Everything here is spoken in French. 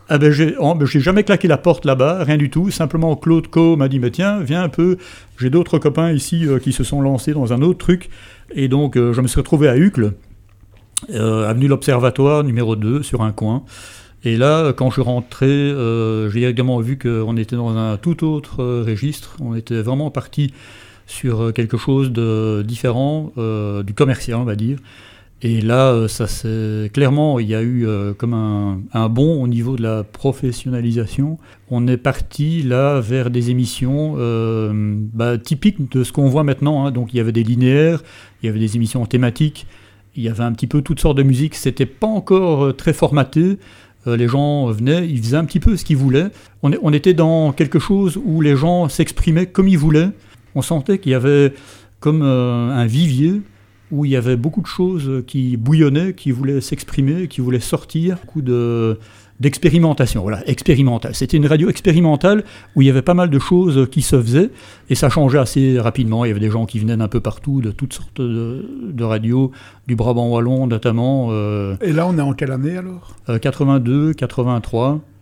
J'ai jamais claqué la porte là-bas, rien du tout. Simplement, Claude Co m'a dit, mais tiens, viens un peu. J'ai d'autres copains ici qui se sont lancés dans un autre truc. Et donc, je me suis retrouvé à Uccle, avenue l'Observatoire, numéro 2, sur un coin. Et là, quand je suis rentré, j'ai directement vu qu'on était dans un tout autre registre. On était vraiment parti sur quelque chose de différent, du commercial, on va dire. Et là, ça c'est clairement, il y a eu comme un bond au niveau de la professionnalisation. On est parti là vers des émissions typiques de ce qu'on voit maintenant. Hein. Donc il y avait des linéaires, il y avait des émissions thématiques, il y avait un petit peu toutes sortes de musique. C'était pas encore très formaté. Les gens venaient, ils faisaient un petit peu ce qu'ils voulaient. On était dans quelque chose où les gens s'exprimaient comme ils voulaient. On sentait qu'il y avait comme un vivier où il y avait beaucoup de choses qui bouillonnaient, qui voulaient s'exprimer, qui voulaient sortir. Beaucoup d'expérimentation, voilà, expérimentale. C'était une radio expérimentale où il y avait pas mal de choses qui se faisaient et ça changeait assez rapidement. Il y avait des gens qui venaient d'un peu partout, de toutes sortes de radios, du Brabant wallon notamment. Et là, on est en quelle année alors ? 82, 83.